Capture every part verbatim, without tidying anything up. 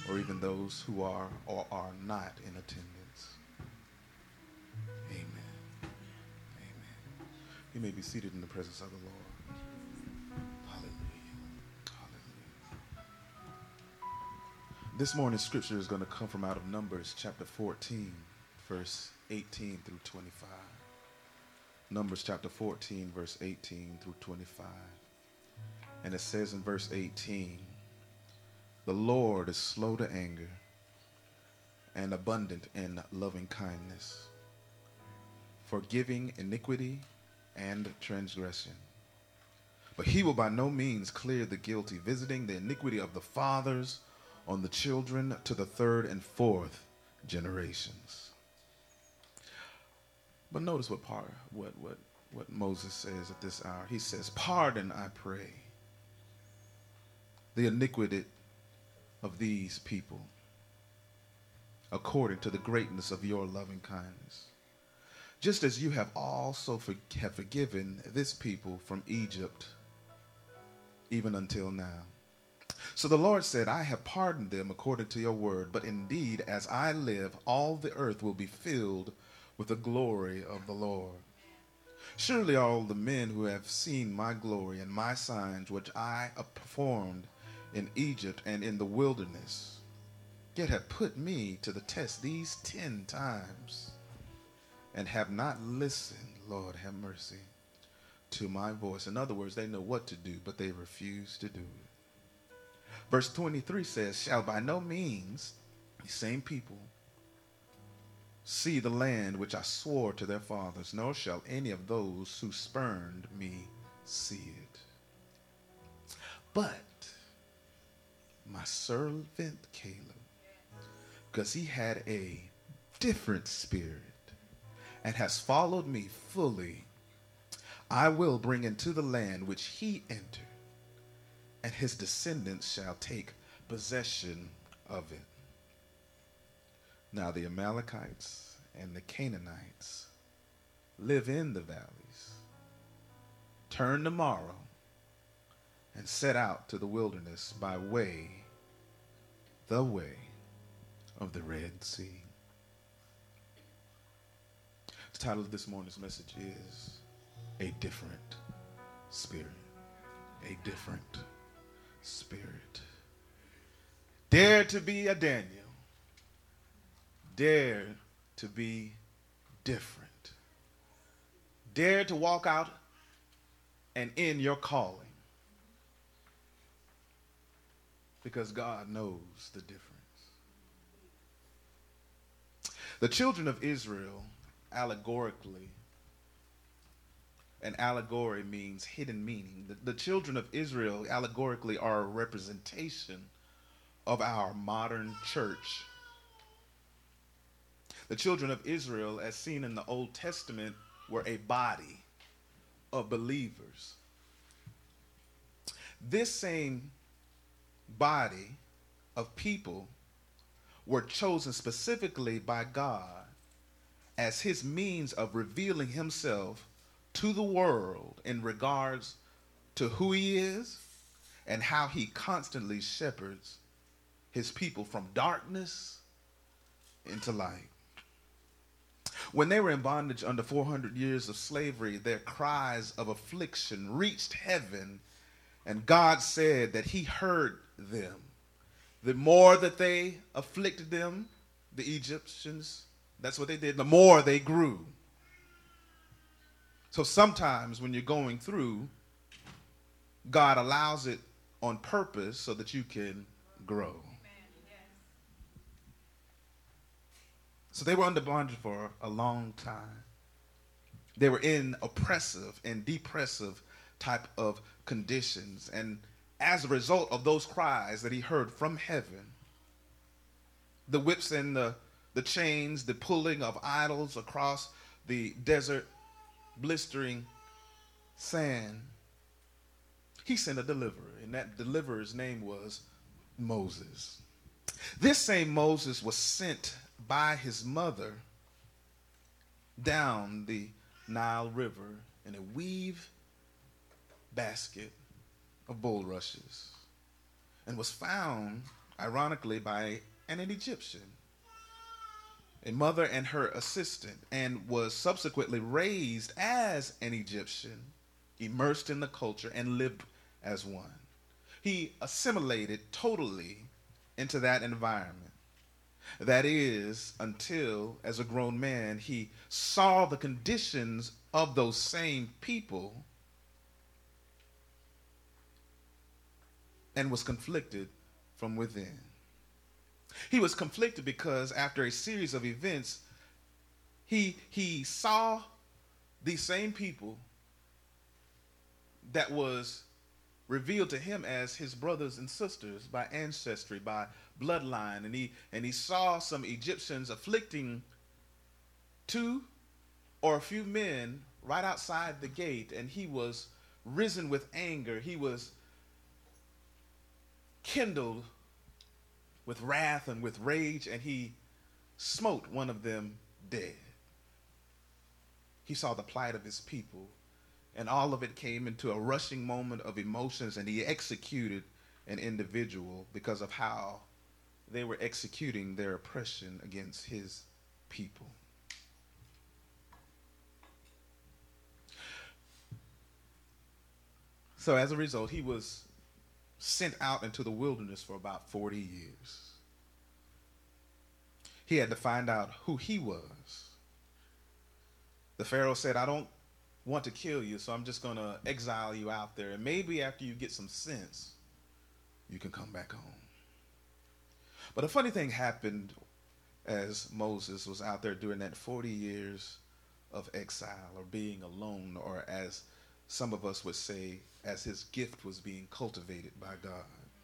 or even those who are or are not in attendance. Amen. Amen. You may be seated in the presence of the Lord. Hallelujah. Hallelujah. This morning's scripture is going to come from out of Numbers chapter fourteen, verse eighteen through twenty-five. Numbers chapter fourteen, verse eighteen through twenty-five. And it says in verse eighteen, the Lord is slow to anger and abundant in loving kindness, forgiving iniquity and transgression. But he will by no means clear the guilty, visiting the iniquity of the fathers on the children to the third and fourth generations. But notice what part, what what what Moses says at this hour. He says, "Pardon, I pray, the iniquity of these people, according to the greatness of your loving kindness, just as you have also for, have forgiven this people from Egypt, even until now." So the Lord said, "I have pardoned them according to your word, but indeed, as I live, all the earth will be filled with the glory of the Lord. Surely all the men who have seen my glory and my signs, which I performed in Egypt and in the wilderness, yet have put me to the test these ten times, and have not listened," Lord have mercy, "to my voice." In other words, they know what to do, but they refuse to do it. Verse twenty-three says, "Shall by no means these same people see the land which I swore to their fathers, nor shall any of those who spurned me see it. But my servant Caleb, because he had a different spirit and has followed me fully, I will bring into the land which he entered, and his descendants shall take possession of it. Now the Amalekites and the Canaanites live in the valleys. Turn tomorrow and set out to the wilderness by way, the way of the Red Sea." The title of this morning's message is A Different Spirit. A Different Spirit. Dare to be a Daniel. Dare to be different. Dare to walk out and in your calling. Because God knows the difference. The children of Israel, allegorically, and allegory means hidden meaning. The, the children of Israel, allegorically, are a representation of our modern church. The children of Israel, as seen in the Old Testament, were a body of believers. This same body of people were chosen specifically by God as his means of revealing himself to the world in regards to who he is and how he constantly shepherds his people from darkness into light. When they were in bondage under four hundred years of slavery, their cries of affliction reached heaven, and God said that he heard them. The more that they afflicted them, the Egyptians, that's what they did, the more they grew. So sometimes when you're going through, God allows it on purpose so that you can grow. So they were under bondage for a long time. They were in oppressive and depressive type of conditions. And as a result of those cries that he heard from heaven, the whips and the, the chains, the pulling of idols across the desert, blistering sand, he sent a deliverer. And that deliverer's name was Moses. This same Moses was sent by his mother down the Nile River in a weave basket of bulrushes, and was found ironically by an Egyptian, a mother and her assistant, and was subsequently raised as an Egyptian, immersed in the culture, and lived as one. He assimilated totally into that environment. That is, until, as a grown man, he saw the conditions of those same people and was conflicted from within. He was conflicted because after a series of events, he, he saw these same people that was revealed to him as his brothers and sisters by ancestry, by bloodline. And he, and he saw some Egyptians afflicting two or a few men right outside the gate. And he was risen with anger. He was kindled with wrath and with rage, and he smote one of them dead. He saw the plight of his people, and all of it came into a rushing moment of emotions, and he executed an individual because of how they were executing their oppression against his people. So as a result, he was sent out into the wilderness for about forty years. He had to find out who he was. The Pharaoh said, I don't want to kill you, so I'm just going to exile you out there. And maybe after you get some sense, you can come back home. But a funny thing happened as Moses was out there during that forty years of exile, or being alone, or as some of us would say, as his gift was being cultivated by God.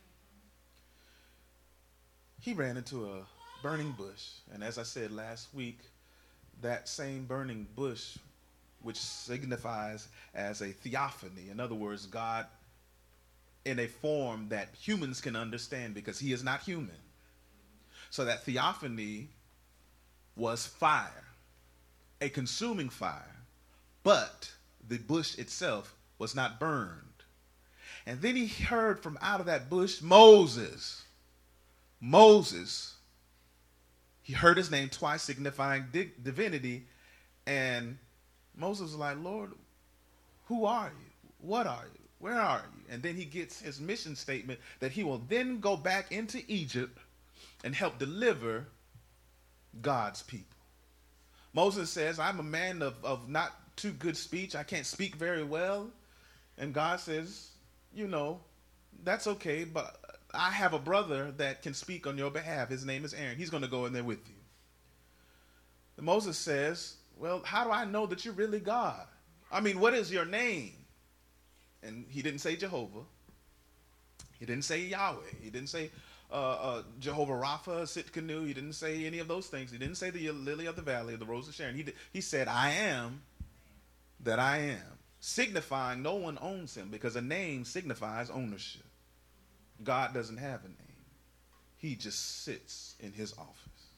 He ran into a burning bush. And as I said last week, that same burning bush, which signifies as a theophany, in other words, God in a form that humans can understand because he is not human. So that theophany was fire, a consuming fire, but the bush itself was not burned. And then he heard from out of that bush, Moses. Moses. He heard his name twice, signifying di- divinity. And Moses was like, Lord, who are you? What are you? Where are you? And then he gets his mission statement that he will then go back into Egypt and help deliver God's people. Moses says, I'm a man of, of not too good speech. I can't speak very well. And God says, you know, that's okay, but I have a brother that can speak on your behalf. His name is Aaron. He's going to go in there with you. And Moses says, well, how do I know that you're really God? I mean, what is your name? And he didn't say Jehovah. He didn't say Yahweh. He didn't say uh, uh, Jehovah Rapha, Sitkanu. He didn't say any of those things. He didn't say the lily of the valley, the rose of Sharon. He, did, he said, I am that I am. Signifying no one owns him, because a name signifies ownership. God doesn't have a name. He just sits in his office.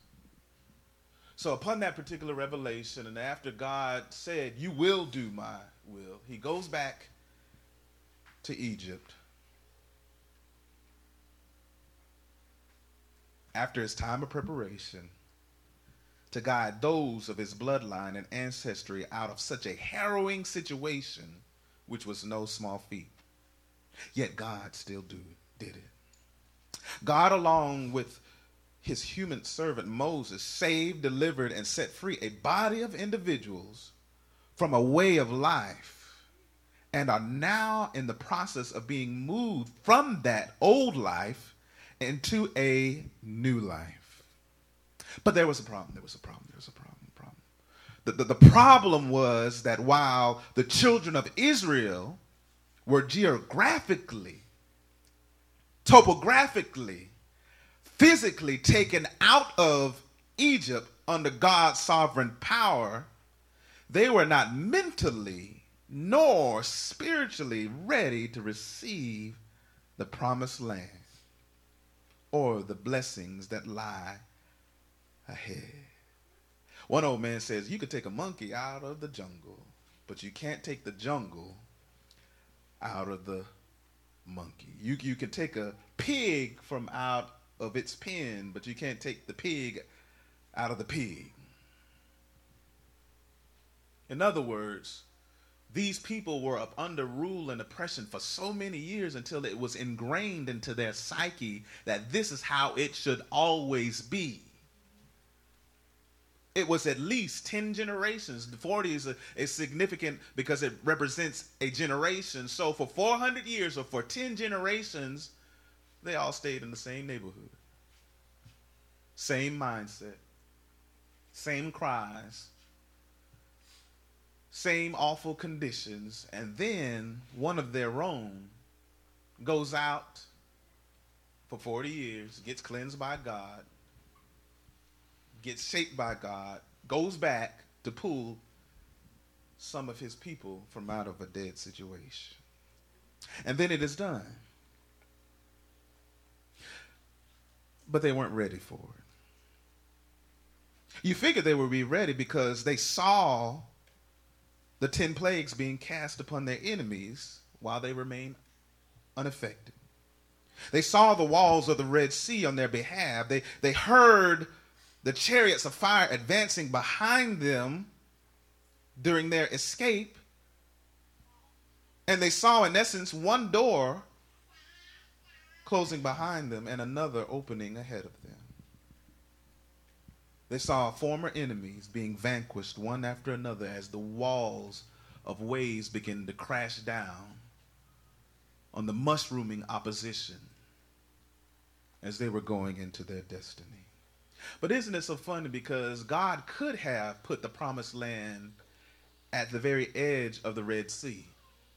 So upon that particular revelation, and after God said, you will do my will, he goes back to Egypt. After his time of preparation, to guide those of his bloodline and ancestry out of such a harrowing situation, which was no small feat. Yet God still do, did it. God, along with his human servant Moses, saved, delivered, and set free a body of individuals from a way of life, and are now in the process of being moved from that old life into a new life. But there was a problem, there was a problem, there was a problem, problem. The, the, the problem was that while the children of Israel were geographically, topographically, physically taken out of Egypt under God's sovereign power, they were not mentally nor spiritually ready to receive the promised land or the blessings that lie ahead. One old man says, you could take a monkey out of the jungle, but you can't take the jungle out of the monkey. You, you can take a pig from out of its pen, but you can't take the pig out of the pig. In other words, these people were up under rule and oppression for so many years until it was ingrained into their psyche that this is how it should always be. It was at least ten generations. The forty is, a, is significant because it represents a generation. So for four hundred years or for ten generations, they all stayed in the same neighborhood. Same mindset. Same cries. Same awful conditions. And then one of their own goes out for forty years, gets cleansed by God, gets shaped by God, goes back to pull some of his people from out of a dead situation. And then it is done. But they weren't ready for it. You figure they would be ready because they saw the ten plagues being cast upon their enemies while they remained unaffected. They saw the walls of the Red Sea on their behalf. They, they heard the chariots of fire advancing behind them during their escape. And they saw, in essence, one door closing behind them and another opening ahead of them. They saw former enemies being vanquished one after another as the walls of waves began to crash down on the mushrooming opposition as they were going into their destiny. But isn't it so funny, because God could have put the promised land at the very edge of the Red Sea.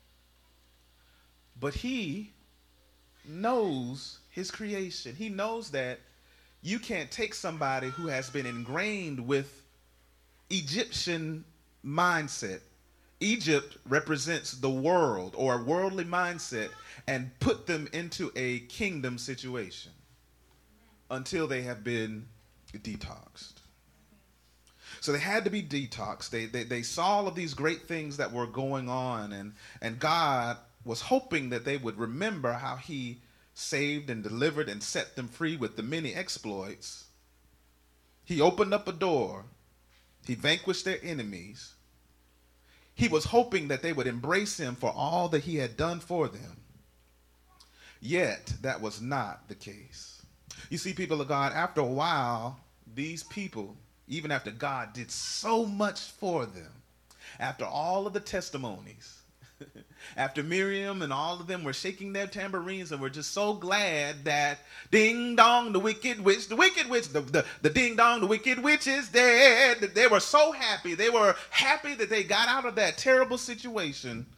But he knows his creation. He knows that you can't take somebody who has been ingrained with Egyptian mindset. Egypt represents the world or a worldly mindset, and put them into a kingdom situation until they have been detoxed. So they had to be detoxed. They, they, they saw all of these great things that were going on, and, and God was hoping that they would remember how he saved and delivered and set them free with the many exploits. He opened up a door. He vanquished their enemies. He was hoping that they would embrace him for all that he had done for them. Yet, that was not the case. You see, people of God, after a while, these people, even after God did so much for them, after all of the testimonies, after Miriam and all of them were shaking their tambourines and were just so glad that ding dong, the wicked witch, the wicked witch, the, the, the ding dong, the wicked witch is dead. They were so happy. They were happy that they got out of that terrible situation.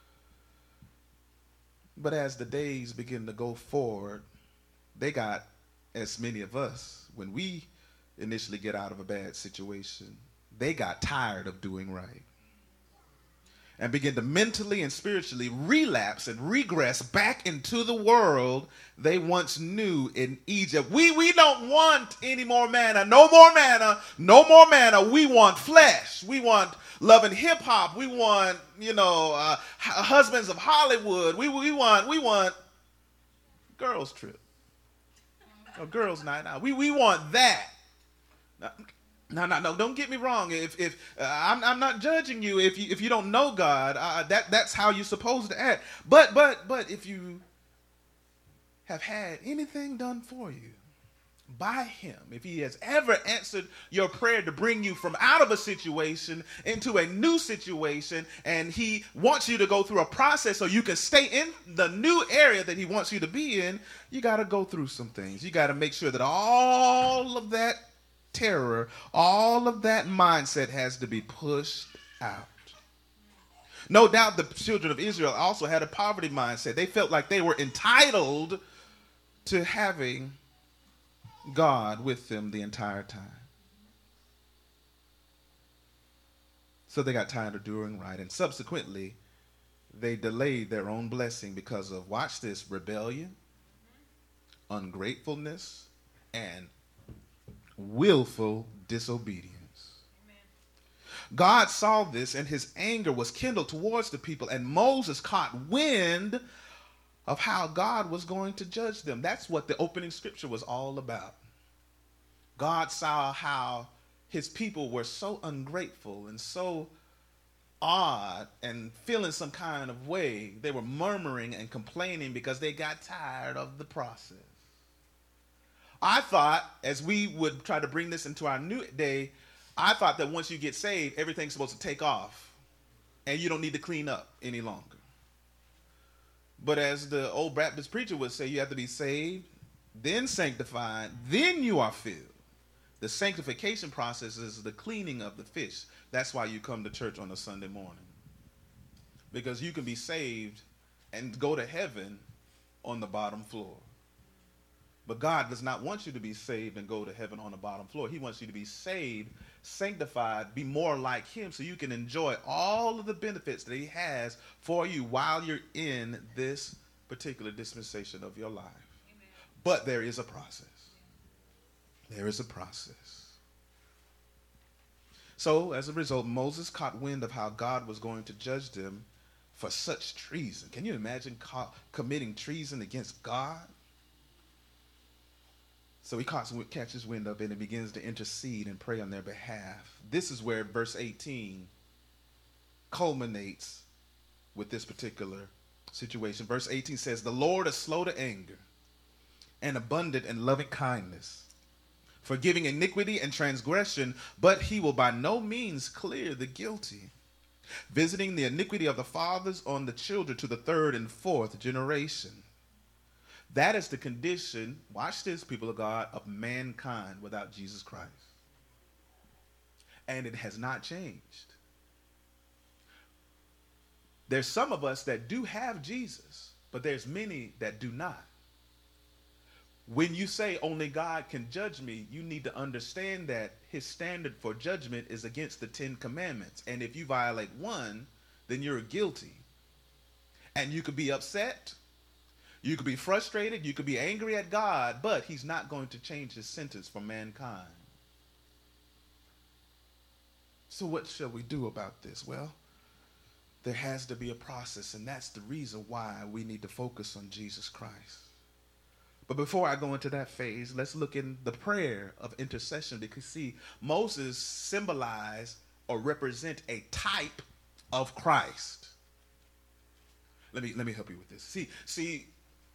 But as the days begin to go forward, they got, as many of us, when we initially get out of a bad situation, they got tired of doing right and begin to mentally and spiritually relapse and regress back into the world they once knew in Egypt. We, we don't want any more manna, no more manna, no more manna. We want flesh. We want love and hip hop. We want, you know, uh, husbands of Hollywood. We, we want, we want girls trip. Or girls night out. We, we want that. Now, No, no, no! Don't get me wrong. If if uh, I'm I'm not judging you if you if you don't know God, uh, that that's how you're supposed to act. But but but if you have had anything done for you by Him, if He has ever answered your prayer to bring you from out of a situation into a new situation, and He wants you to go through a process so you can stay in the new area that He wants you to be in, you got to go through some things. You got to make sure that all of that terror, all of that mindset has to be pushed out. No doubt the children of Israel also had a poverty mindset. They felt like they were entitled to having God with them the entire time. So they got tired of doing right, and subsequently they delayed their own blessing because of, watch this, rebellion, ungratefulness, and willful disobedience. Amen. God saw this, and his anger was kindled towards the people, and Moses caught wind of how God was going to judge them. That's what the opening scripture was all about. God saw how his people were so ungrateful and so odd and feeling some kind of way. They were murmuring and complaining because they got tired of the process. I thought, as we would try to bring this into our new day, I thought that once you get saved, everything's supposed to take off and you don't need to clean up any longer. But as the old Baptist preacher would say, you have to be saved, then sanctified, then you are filled. The sanctification process is the cleaning of the fish. That's why you come to church on a Sunday morning. Because you can be saved and go to heaven on the bottom floor. But God does not want you to be saved and go to heaven on the bottom floor. He wants you to be saved, sanctified, be more like him so you can enjoy all of the benefits that he has for you while you're in this particular dispensation of your life. Amen. But there is a process. There is a process. So, as a result, Moses caught wind of how God was going to judge them for such treason. Can you imagine co- committing treason against God? So he catches wind of it and begins to intercede and pray on their behalf. This is where verse eighteen culminates with this particular situation. Verse eighteen says, "The Lord is slow to anger and abundant in loving kindness, forgiving iniquity and transgression, but he will by no means clear the guilty, visiting the iniquity of the fathers on the children to the third and fourth generation." That is the condition, watch this, people of God, of mankind without Jesus Christ. And it has not changed. There's some of us that do have Jesus, but there's many that do not. When you say only God can judge me, you need to understand that his standard for judgment is against the Ten Commandments. And if you violate one, then you're guilty. And you could be upset. You could be frustrated, you could be angry at God, but he's not going to change his sentence for mankind. So what shall we do about this? Well, there has to be a process, and that's the reason why we need to focus on Jesus Christ. But before I go into that phase, let's look in the prayer of intercession, because see, Moses symbolized or represent a type of Christ. Let me let me help you with this. See, see,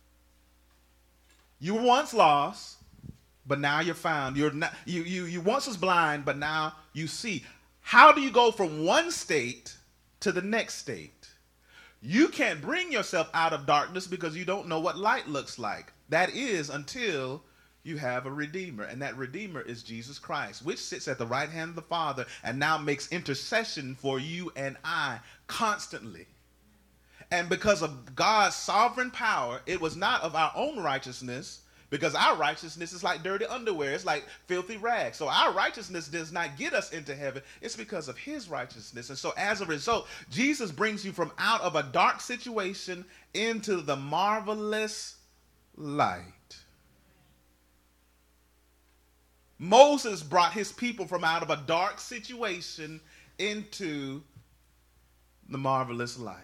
you were once lost, but now you're found. You're not, you, you, you once was blind, but now you see. How do you go from one state to the next state? You can't bring yourself out of darkness because you don't know what light looks like. That is until you have a Redeemer, and that Redeemer is Jesus Christ, which sits at the right hand of the Father and now makes intercession for you and I constantly. And because of God's sovereign power, it was not of our own righteousness, because our righteousness is like dirty underwear. It's like filthy rags. So our righteousness does not get us into heaven. It's because of his righteousness. And so as a result, Jesus brings you from out of a dark situation into the marvelous light. Moses brought his people from out of a dark situation into the marvelous light.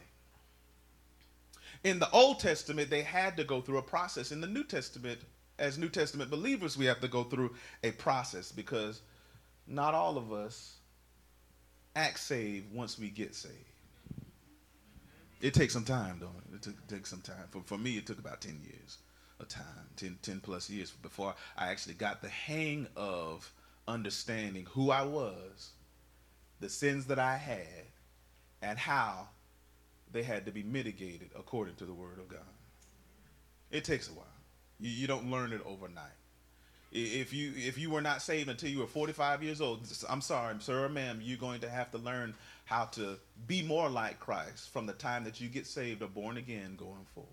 In the Old Testament, they had to go through a process. In the New Testament, as New Testament believers, we have to go through a process, because not all of us act saved once we get saved. It takes some time, don't it? It took, it takes some time. For, for me, it took about ten years of time, ten, ten plus years before I actually got the hang of understanding who I was, the sins that I had, and how they had to be mitigated according to the word of God. It takes a while. You, you don't learn it overnight. If you if you were not saved until you were forty-five years old, I'm sorry, sir or ma'am, you're going to have to learn how to be more like Christ from the time that you get saved or born again going forward.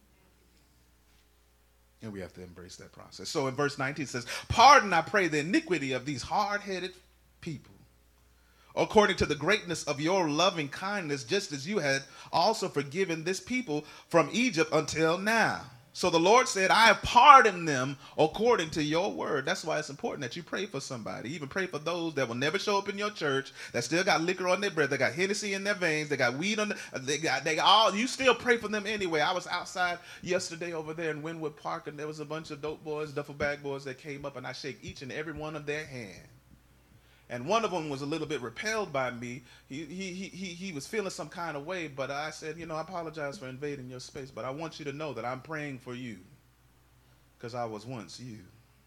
And we have to embrace that process. So in verse nineteen it says, "Pardon, I pray, the iniquity of these hard-headed people, according to the greatness of your loving kindness, just as you had also forgiven this people from Egypt until now." So the Lord said, I have pardoned them according to your word. That's why it's important that you pray for somebody. Even pray for those that will never show up in your church, that still got liquor on their breath, they got Hennessy in their veins, they got weed on the, they got, they got all, you still pray for them anyway. I was outside yesterday over there in Wynwood Park, and there was a bunch of dope boys, duffel bag boys that came up, and I shake each and every one of their hands. And one of them was a little bit repelled by me. He, he, he, he, he was feeling some kind of way, but I said, you know, I apologize for invading your space, but I want you to know that I'm praying for you because I was once you.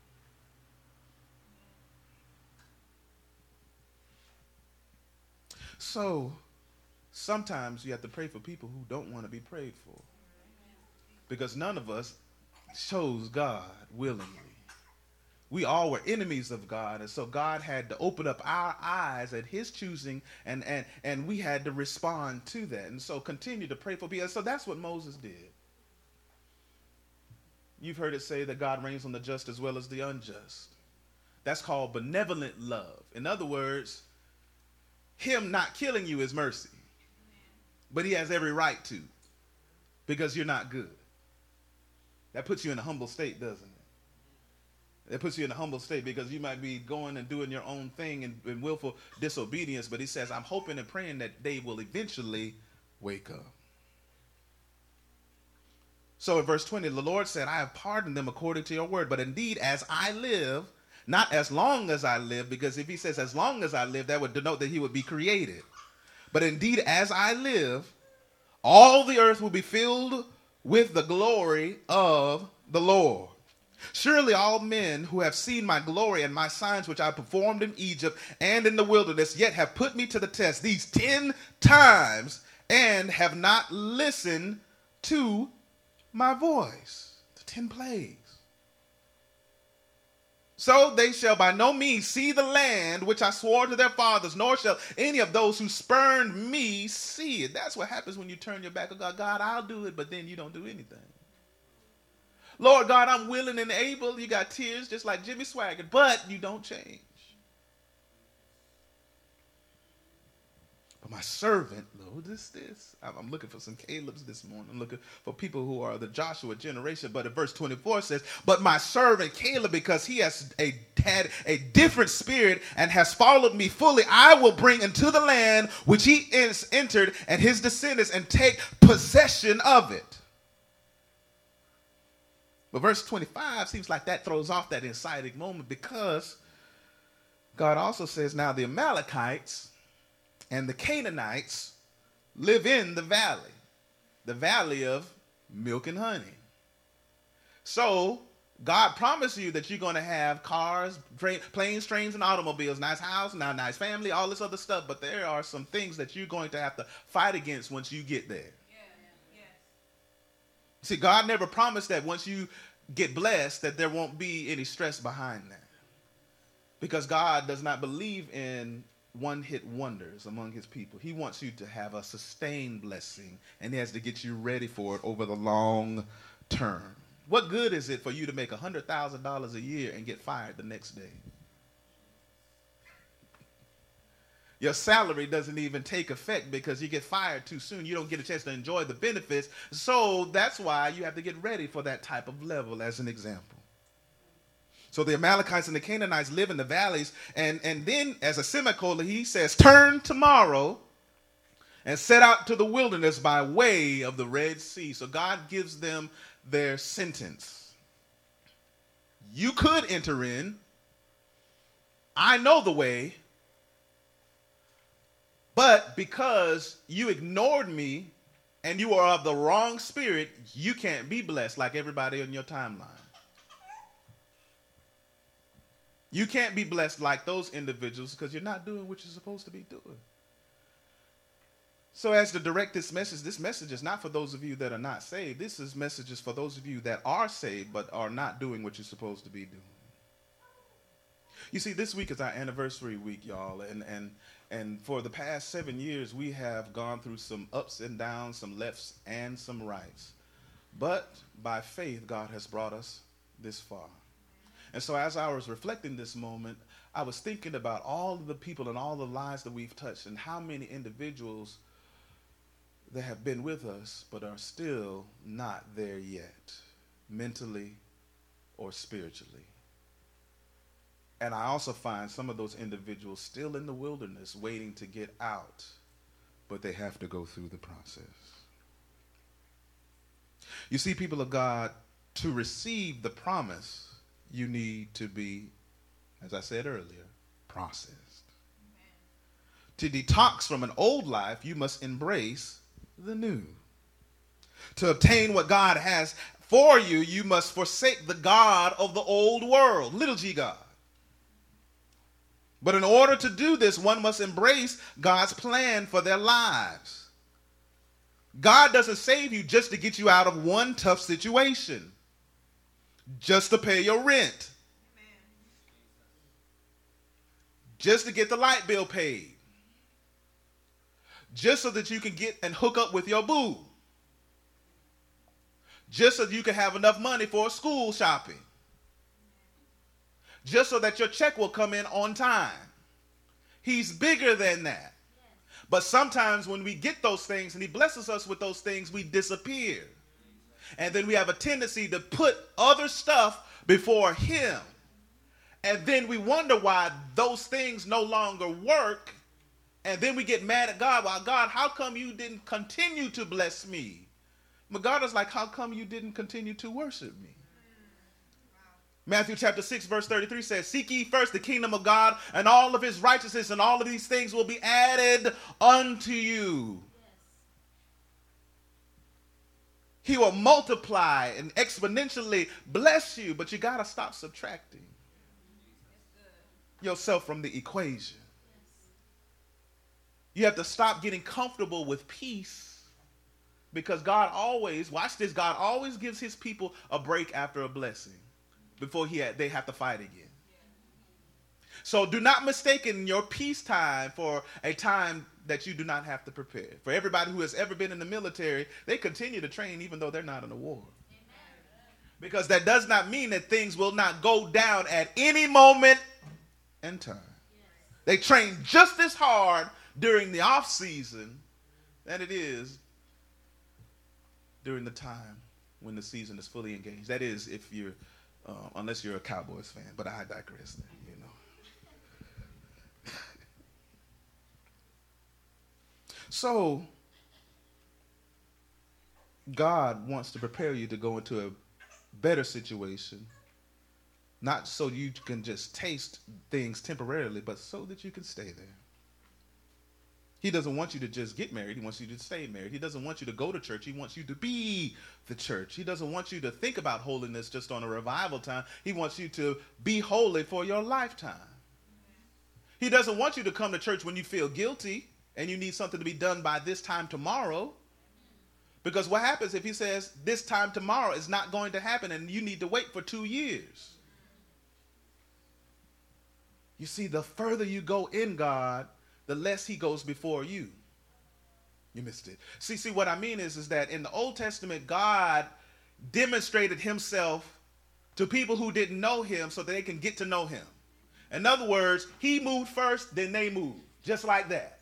So sometimes you have to pray for people who don't want to be prayed for, because none of us chose God willingly. We all were enemies of God, and so God had to open up our eyes at his choosing, and, and, and we had to respond to that. And so continue to pray for people. So that's what Moses did. You've heard it say that God reigns on the just as well as the unjust. That's called benevolent love. In other words, him not killing you is mercy, but he has every right to, because you're not good. That puts you in a humble state, doesn't it? It puts you in a humble state because you might be going and doing your own thing in, in willful disobedience. But he says, I'm hoping and praying that they will eventually wake up. So in verse twenty, the Lord said, I have pardoned them according to your word. But indeed, as I live, not as long as I live, because if he says as long as I live, that would denote that he would be created. But indeed, as I live, all the earth will be filled with the glory of the Lord. Surely all men who have seen my glory and my signs which I performed in Egypt and in the wilderness, yet have put me to the test these ten times and have not listened to my voice. The ten plagues. So they shall by no means see the land which I swore to their fathers, nor shall any of those who spurned me see it. That's what happens when you turn your back on God. God, I'll do it, but then you don't do anything. Lord God, I'm willing and able. You got tears just like Jimmy Swaggart, but you don't change. But my servant, Lord, this, this. I'm looking for some Caleb's this morning. I'm looking for people who are the Joshua generation. But in verse twenty-four says, but my servant Caleb, because he has a, had a different spirit and has followed me fully, I will bring into the land which he is entered and his descendants and take possession of it. But verse twenty-five seems like that throws off that inciting moment, because God also says, now the Amalekites and the Canaanites live in the valley, the valley of milk and honey. So God promised you that you're going to have cars, tra- planes, trains, and automobiles, nice house, now nice family, all this other stuff. But there are some things that you're going to have to fight against once you get there. See, God never promised that once you get blessed that there won't be any stress behind that. Because God does not believe in one-hit wonders among his people. He wants you to have a sustained blessing, and he has to get you ready for it over the long term. What good is it for you to make one hundred thousand dollars a year and get fired the next day? Your salary doesn't even take effect because you get fired too soon. You don't get a chance to enjoy the benefits. So that's why you have to get ready for that type of level, as an example. So the Amalekites and the Canaanites live in the valleys. And, and then as a semicolon, he says, turn tomorrow and set out to the wilderness by way of the Red Sea. So God gives them their sentence. You could enter in. I know the way. But because you ignored me and you are of the wrong spirit, you can't be blessed like everybody on your timeline. You can't be blessed like those individuals because you're not doing what you're supposed to be doing. So as to direct this message, this message is not for those of you that are not saved. This is messages for those of you that are saved but are not doing what you're supposed to be doing. You see, this week is our anniversary week, y'all, and and and for the past seven years, we have gone through some ups and downs, some lefts and some rights. But by faith, God has brought us this far. And so as I was reflecting this moment, I was thinking about all of the people and all the lives that we've touched and how many individuals that have been with us but are still not there yet. mentally or spiritually. And I also find some of those individuals still in the wilderness waiting to get out, but they have to go through the process. You see, people of God, to receive the promise, you need to be, as I said earlier, processed. To detox from an old life, you must embrace the new. To obtain what God has for you, you must forsake the God of the old world, little g God. But in order to do this, one must embrace God's plan for their lives. God doesn't save you just to get you out of one tough situation, just to pay your rent, just to get the light bill paid, just so that you can get and hook up with your boo, just so that you can have enough money for school shopping, just so that your check will come in on time. He's bigger than that. But sometimes when we get those things and he blesses us with those things, we disappear. And then we have a tendency to put other stuff before him. And then we wonder why those things no longer work. And then we get mad at God. Well, God, how come you didn't continue to bless me? But God is like, how come you didn't continue to worship me? Matthew chapter six, verse thirty-three says, seek ye first the kingdom of God and all of his righteousness, and all of these things will be added unto you. Yes. He will multiply and exponentially bless you, but you got to stop subtracting yourself from the equation. Yes. You have to stop getting comfortable with peace, because God always, watch this, God always gives his people a break after a blessing, before he had, they have to fight again. So do not mistake your peace time for a time that you do not have to prepare. For everybody who has ever been in the military, they continue to train even though they're not in a war. Because that does not mean that things will not go down at any moment in time. They train just as hard during the off season than it is during the time when the season is fully engaged. That is, if you're Uh, unless you're a Cowboys fan, but I digress there, you know. So, God wants to prepare you to go into a better situation, not so you can just taste things temporarily, but so that you can stay there. He doesn't want you to just get married. He wants you to stay married. He doesn't want you to go to church. He wants you to be the church. He doesn't want you to think about holiness just on a revival time. He wants you to be holy for your lifetime. He doesn't want you to come to church when you feel guilty and you need something to be done by this time tomorrow. Because what happens if he says this time tomorrow is not going to happen and you need to wait for two years? You see, the further you go in God, the less he goes before you. You missed it. See, see, what I mean is, is that in the Old Testament, God demonstrated himself to people who didn't know him so that they can get to know him. In other words, he moved first, then they moved. Just like that.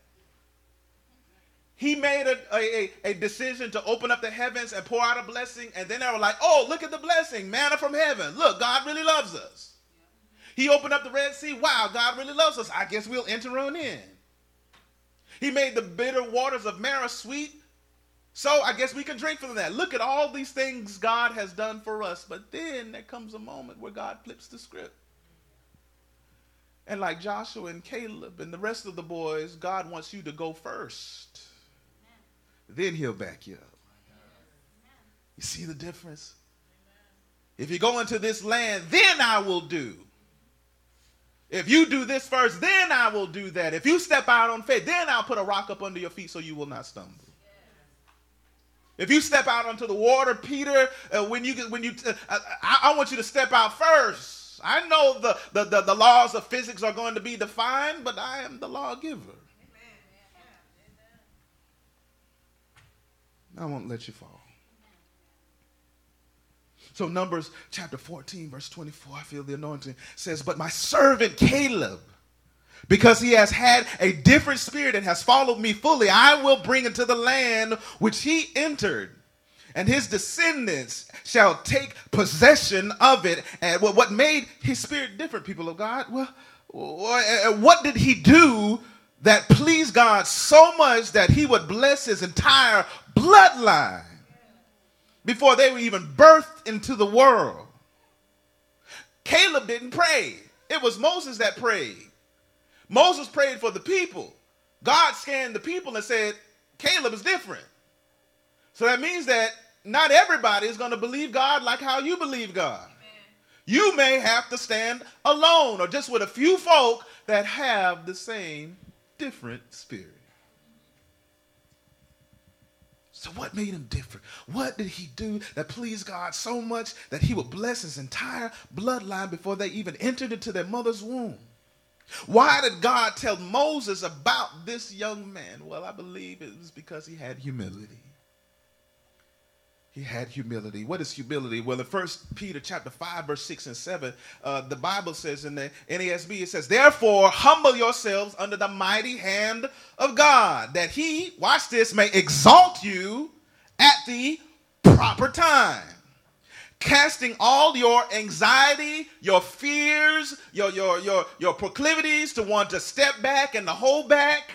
He made a, a, a decision to open up the heavens and pour out a blessing, and then they were like, oh, look at the blessing, manna from heaven. Look, God really loves us. He opened up the Red Sea. Wow, God really loves us. I guess we'll enter on in. He made the bitter waters of Marah sweet, so I guess we can drink from that. Look at all these things God has done for us. But then there comes a moment where God flips the script. And like Joshua and Caleb and the rest of the boys, God wants you to go first. Then he'll back you up. You see the difference? If you go into this land, then I will do. If you do this first, then I will do that. If you step out on faith, then I'll put a rock up under your feet so you will not stumble. If you step out onto the water, Peter, uh, when you when you, uh, I, I want you to step out first. I know the, the, the, the laws of physics are going to be defined, but I am the lawgiver. I won't let you fall. So Numbers chapter fourteen, verse twenty-four, I feel the anointing, says, but my servant Caleb, because he has had a different spirit and has followed me fully, I will bring into the land which he entered. and his descendants shall take possession of it. And what made his spirit different, people of God? Well, what did he do that pleased God so much that he would bless his entire bloodline before they were even birthed into the world? Caleb didn't pray. It was Moses that prayed. Moses prayed for the people. God scanned the people and said, Caleb is different. So that means that not everybody is going to believe God like how you believe God. Amen. You may have to stand alone or just with a few folk that have the same different spirit. So what made him different? What did he do that pleased God so much that he would bless his entire bloodline before they even entered into their mother's womb? Why did God tell Moses about this young man? Well, I believe it was because he had humility. He had humility. What is humility? Well, in First Peter chapter five, verse six and seven, uh, the Bible says in the N A S B, it says, therefore, humble yourselves under the mighty hand of God, that he, watch this, may exalt you at the proper time, casting all your anxiety, your fears, your, your, your, your proclivities to want to step back and to hold back.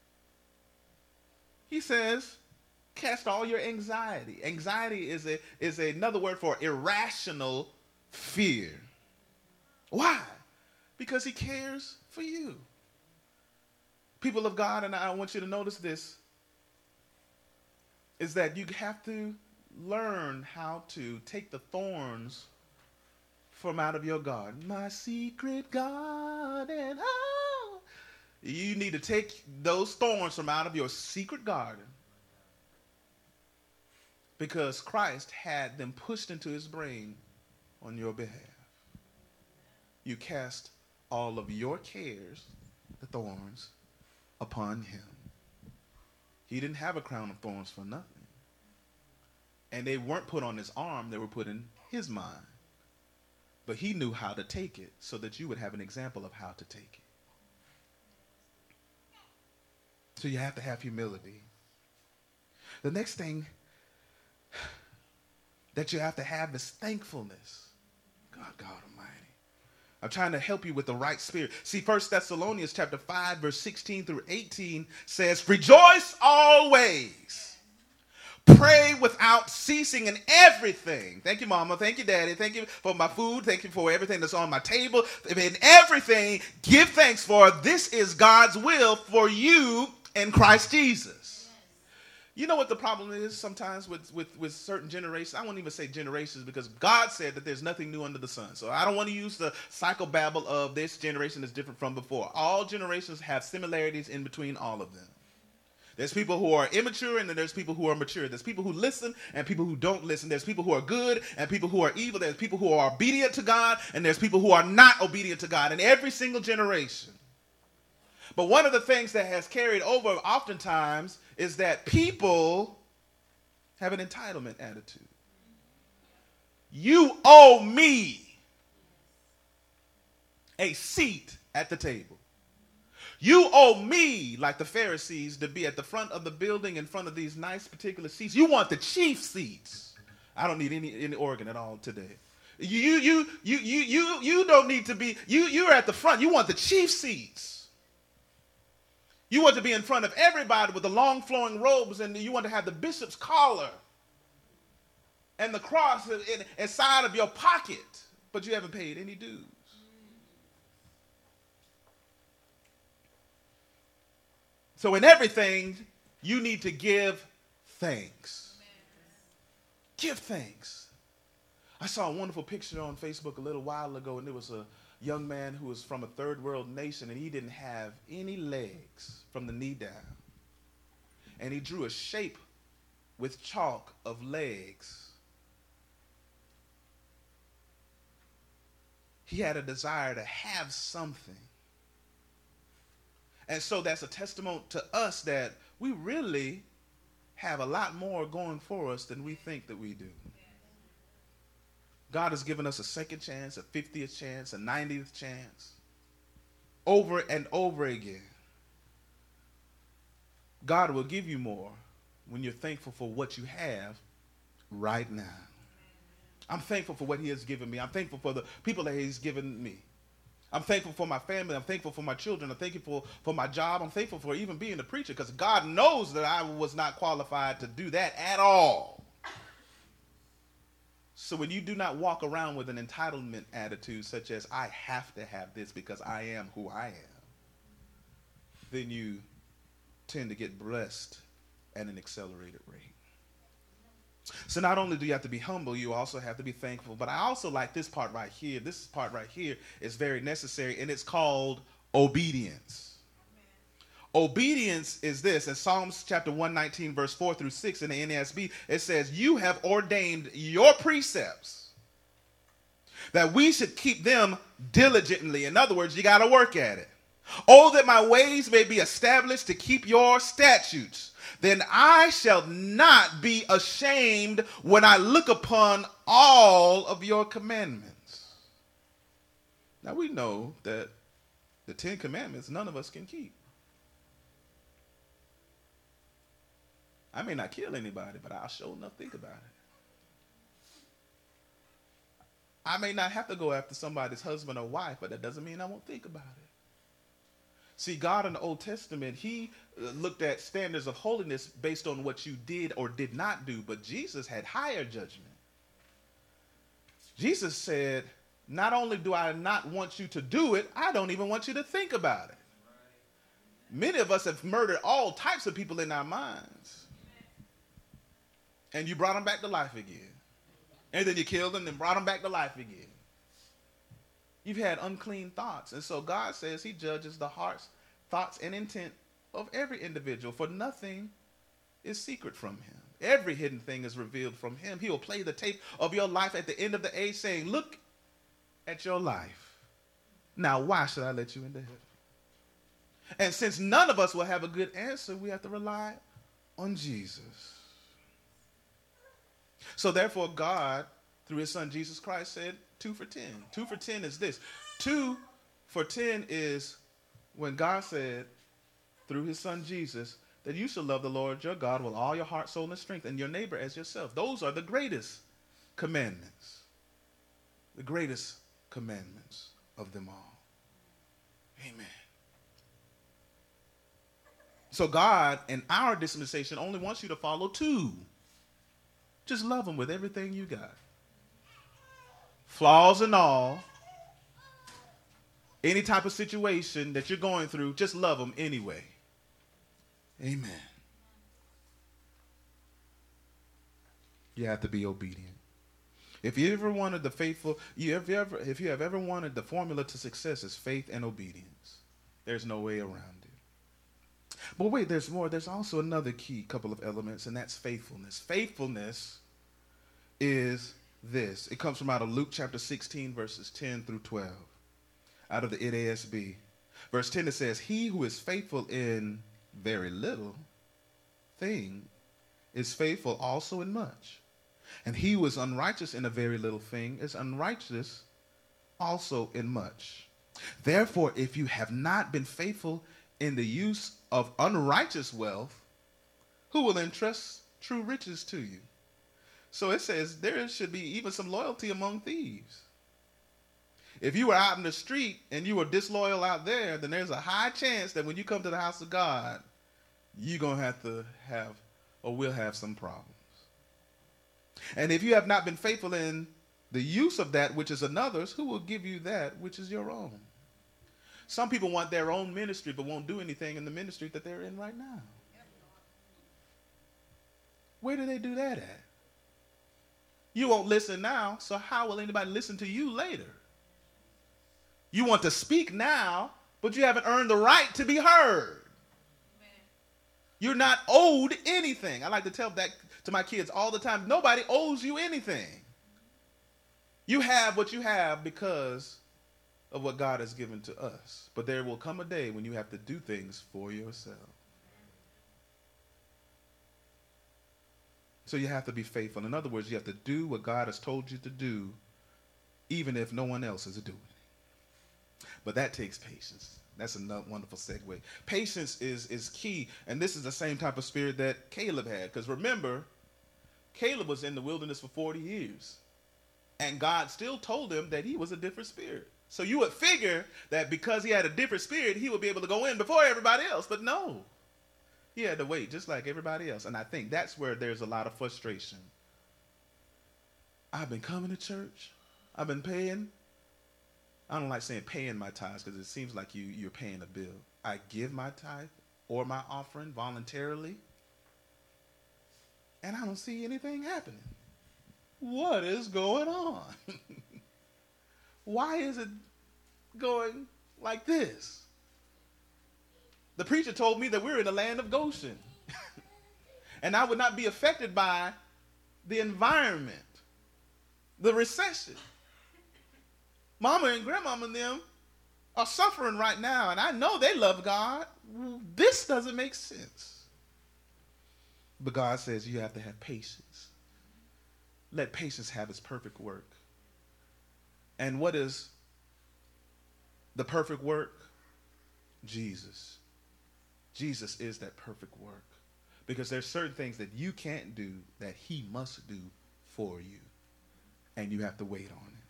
He says, cast all your anxiety. Anxiety is a is a, another word for irrational fear. Why? Because he cares for you. People of God, and I want you to notice this, is that you have to learn how to take the thorns from out of your garden. My secret garden. Oh. You need to take those thorns from out of your secret garden, because Christ had them pushed into his brain on your behalf. You cast all of your cares, the thorns, upon him. He didn't have a crown of thorns for nothing. And they weren't put on his arm, they were put in his mind. But he knew how to take it so that you would have an example of how to take it. So you have to have humility. The next thing that you have to have is thankfulness. God, God Almighty. I'm trying to help you with the right spirit. See, First Thessalonians chapter five, verse sixteen through eighteen says, rejoice always. Pray without ceasing in everything. Thank you, Mama. Thank you, Daddy. Thank you for my food. Thank you for everything that's on my table. In everything, give thanks, for this is God's will for you in Christ Jesus. You know what the problem is sometimes with, with, with certain generations? I won't even say generations, because God said that there's nothing new under the sun. So I don't want to use the psychobabble of this generation is different from before. All generations have similarities in between all of them. There's people who are immature, and then there's people who are mature. There's people who listen and people who don't listen. There's people who are good and people who are evil. There's people who are obedient to God, and there's people who are not obedient to God in every single generation. But one of the things that has carried over oftentimes is that people have an entitlement attitude. You owe me a seat at the table. You owe me, like the Pharisees, to be at the front of the building in front of these nice particular seats. You want the chief seats. I don't need any, any organ at all today. You, you, you, you, you, you don't need to be, you, you're at the front. You want the chief seats. You want to be in front of everybody with the long flowing robes, and you want to have the bishop's collar and the cross in, in, inside of your pocket, but you haven't paid any dues. So in everything, you need to give thanks. Give thanks. I saw a wonderful picture on Facebook a little while ago, and there was a young man who was from a third world nation, and he didn't have any legs from the knee down. And he drew a shape with chalk of legs. He had a desire to have something. And so that's a testimony to us that we really have a lot more going for us than we think that we do. God has given us a second chance, a fiftieth chance, a ninetieth chance, over and over again. God will give you more when you're thankful for what you have right now. I'm thankful for what he has given me. I'm thankful for the people that he's given me. I'm thankful for my family. I'm thankful for my children. I'm thankful for, for my job. I'm thankful for even being a preacher, because God knows that I was not qualified to do that at all. So when you do not walk around with an entitlement attitude such as, I have to have this because I am who I am, then you tend to get blessed at an accelerated rate. So not only do you have to be humble, you also have to be thankful. But I also like this part right here. This part right here is very necessary, and it's called obedience. Amen. Obedience is this. In Psalms chapter one nineteen, verse four through six in the N A S B, it says, you have ordained your precepts that we should keep them diligently. In other words, you got to work at it. Oh, that my ways may be established to keep your statutes. Then I shall not be ashamed when I look upon all of your commandments. Now we know that the Ten Commandments none of us can keep. I may not kill anybody, but I'll sure enough think about it. I may not have to go after somebody's husband or wife, but that doesn't mean I won't think about it. See, God in the Old Testament, he looked at standards of holiness based on what you did or did not do, but Jesus had higher judgment. Jesus said, not only do I not want you to do it, I don't even want you to think about it. Many of us have murdered all types of people in our minds. And you brought them back to life again. And then you killed them and brought them back to life again. You've had unclean thoughts. And so God says he judges the hearts, thoughts, and intent of every individual, for nothing is secret from him. Every hidden thing is revealed from him. He will play the tape of your life at the end of the age saying, look at your life. Now, why should I let you into heaven? And since none of us will have a good answer, we have to rely on Jesus. So therefore, God, through his son Jesus Christ, said, Two for ten. Two for ten is this. Two for ten is when God said, through his son Jesus, that you shall love the Lord your God with all your heart, soul, and strength, and your neighbor as yourself. Those are the greatest commandments. The greatest commandments of them all. Amen. So God, in our dispensation, only wants you to follow two. Just love him with everything you got. Flaws and all, any type of situation that you're going through, just love them anyway. Amen. You have to be obedient. If you ever wanted the faithful, you have ever, if you have ever wanted the formula to success is faith and obedience. There's no way around it. But wait, there's more. There's also another key couple of elements, and that's faithfulness. Faithfulness is this. It comes from out of Luke chapter sixteen, verses ten through twelve, out of the N A S B. Verse ten, it says, he who is faithful in very little thing is faithful also in much. And he who is unrighteous in a very little thing is unrighteous also in much. Therefore, if you have not been faithful in the use of unrighteous wealth, who will entrust true riches to you? So it says there should be even some loyalty among thieves. If you were out in the street and you were disloyal out there, then there's a high chance that when you come to the house of God, you're going to have to have or will have some problems. And if you have not been faithful in the use of that which is another's, who will give you that which is your own? Some people want their own ministry but won't do anything in the ministry that they're in right now. Where do they do that at? You won't listen now, so how will anybody listen to you later? You want to speak now, but you haven't earned the right to be heard. Amen. You're not owed anything. I like to tell that to my kids all the time. Nobody owes you anything. You have what you have because of what God has given to us. But there will come a day when you have to do things for yourself. So you have to be faithful. In other words, you have to do what God has told you to do, even if no one else is doing it. But that takes patience. That's a wonderful segue. Patience is, is key. And this is the same type of spirit that Caleb had. Because remember, Caleb was in the wilderness for forty years. And God still told him that he was a different spirit. So you would figure that because he had a different spirit, he would be able to go in before everybody else. But no. He had to wait just like everybody else. And I think that's where there's a lot of frustration. I've been coming to church. I've been paying. I don't like saying paying my tithes because it seems like you, you're paying a bill. I give my tithe or my offering voluntarily. And I don't see anything happening. What is going on? Why is it going like this? The preacher told me that we're in the land of Goshen. And I would not be affected by the environment, the recession. Mama and grandmama and them are suffering right now, and I know they love God. This doesn't make sense. But God says you have to have patience. Let patience have its perfect work. And what is the perfect work? Jesus. Jesus is that perfect work. Because there's certain things that you can't do that he must do for you. And you have to wait on it.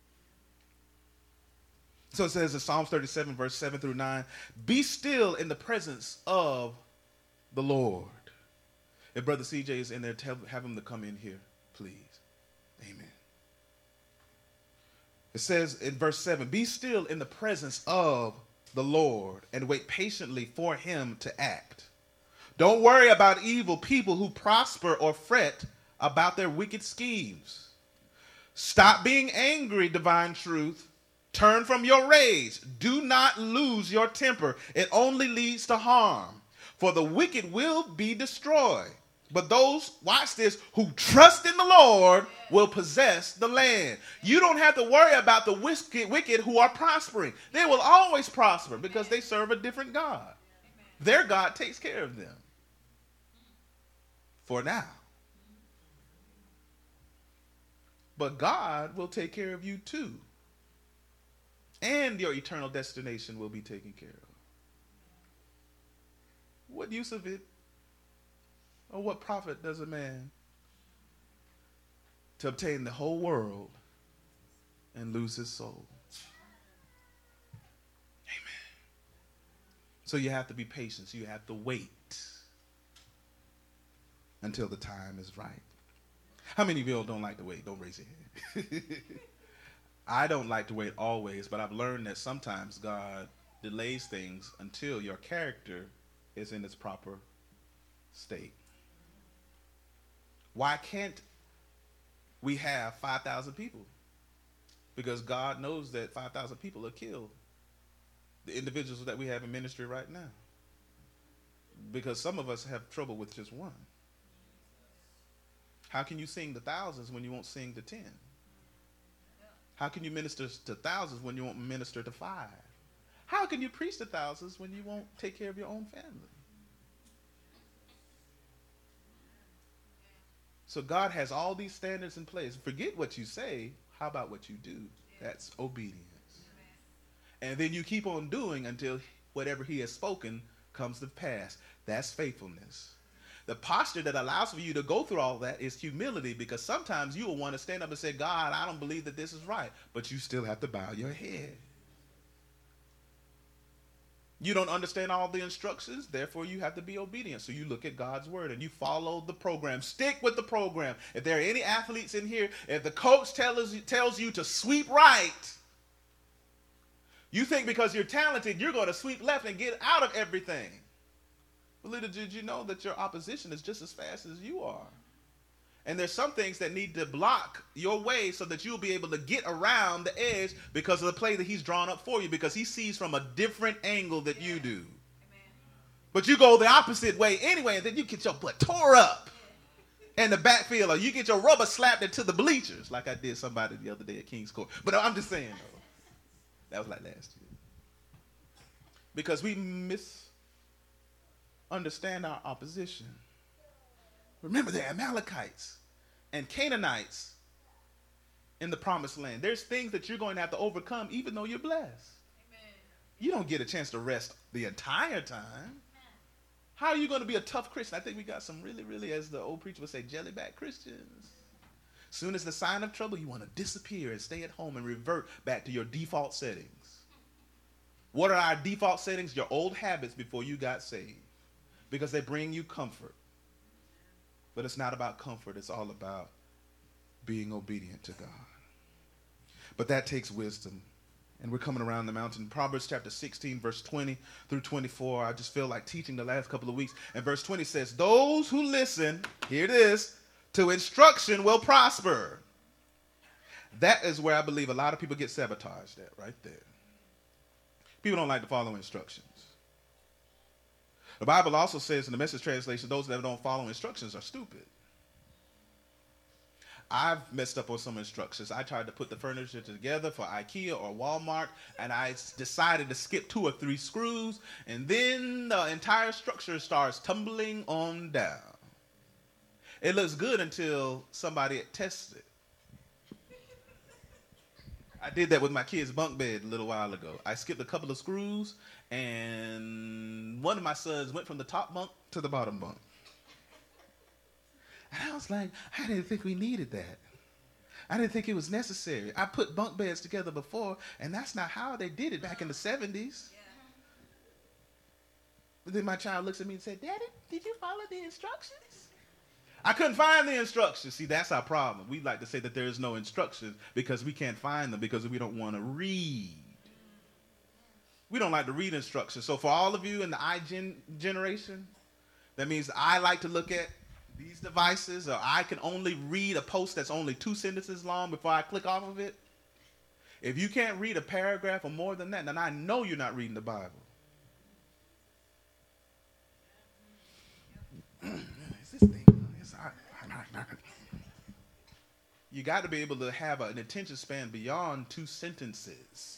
So it says in Psalms thirty-seven, verse seven through nine, be still in the presence of the Lord. If Brother C J is in there, tell, have him to come in here, please. Amen. It says in verse seven, be still in the presence of the Lord and wait patiently for him to act. Don't worry about evil people who prosper or fret about their wicked schemes. Stop being angry, divine truth. Turn from your rage. Do not lose your temper. It only leads to harm. For the wicked will be destroyed. But those, watch this, who trust in the Lord will possess the land. You don't have to worry about the wicked, wicked who are prospering. They will always prosper because they serve a different God. Their God takes care of them. For now. But God will take care of you too. And your eternal destination will be taken care of. What use of it? Or what profit does a man to obtain the whole world and lose his soul? Amen. So you have to be patient. You have to wait until the time is right. How many of you don't like to wait? Don't raise your hand. I don't like to wait always, but I've learned that sometimes God delays things until your character is in its proper state. Why can't we have five thousand people? Because God knows that five thousand people are killed. The individuals that we have in ministry right now. Because some of us have trouble with just one. How can you sing the thousands when you won't sing the ten? How can you minister to thousands when you won't minister to five? How can you preach to thousands when you won't take care of your own family? So God has all these standards in place. Forget what you say. How about what you do? That's obedience. And then you keep on doing until whatever he has spoken comes to pass. That's faithfulness. The posture that allows for you to go through all that is humility, because sometimes you will want to stand up and say, God, I don't believe that this is right. But you still have to bow your head. You don't understand all the instructions, therefore you have to be obedient. So you look at God's word and you follow the program. Stick with the program. If there are any athletes in here, if the coach tells you, tells you to sweep right, you think because you're talented, you're going to sweep left and get out of everything. But little did you know that your opposition is just as fast as you are. And there's some things that need to block your way so that you'll be able to get around the edge because of the play that he's drawn up for you, because he sees from a different angle that you do. Amen. But you go the opposite way anyway, and then you get your butt tore up in the backfield, or you get your rubber slapped into the bleachers like I did somebody the other day at King's Court. But I'm just saying, though, that was like last year. Because we misunderstand our opposition. Remember, they're Amalekites and Canaanites in the promised land. There's things that you're going to have to overcome even though you're blessed. Amen. You don't get a chance to rest the entire time. How are you going to be a tough Christian? I think we got some really, really, as the old preacher would say, jellyback Christians. Soon as the sign of trouble, you want to disappear and stay at home and revert back to your default settings. What are our default settings? Your old habits before you got saved. Because they bring you comfort. But it's not about comfort. It's all about being obedient to God. But that takes wisdom. And we're coming around the mountain. Proverbs chapter sixteen, verse twenty through twenty-four. I just feel like teaching the last couple of weeks. And verse twenty says, those who listen, here it is, to instruction will prosper. That is where I believe a lot of people get sabotaged at, right there. People don't like to follow instructions. The Bible also says in the Message translation, those that don't follow instructions are stupid. I've messed up on some instructions. I tried to put the furniture together for IKEA or Walmart, and I decided to skip two or three screws, and then the entire structure starts tumbling on down. It looks good until somebody tests it. I did that with my kid's bunk bed a little while ago. I skipped a couple of screws, and one of my sons went from the top bunk to the bottom bunk. And I was like, I didn't think we needed that. I didn't think it was necessary. I put bunk beds together before, and that's not how they did it back in the seventies. Yeah. But then my child looks at me and said, Daddy, did you follow the instructions? I couldn't find the instructions. See, that's our problem. We like to say that there is no instructions because we can't find them because we don't want to read. We don't like to read instructions. So for all of you in the I gen generation, that means I like to look at these devices, or I can only read a post that's only two sentences long before I click off of it. If you can't read a paragraph or more than that, then I know you're not reading the Bible. Is this thing? It's, I, I, I, you got to be able to have an attention span beyond two sentences.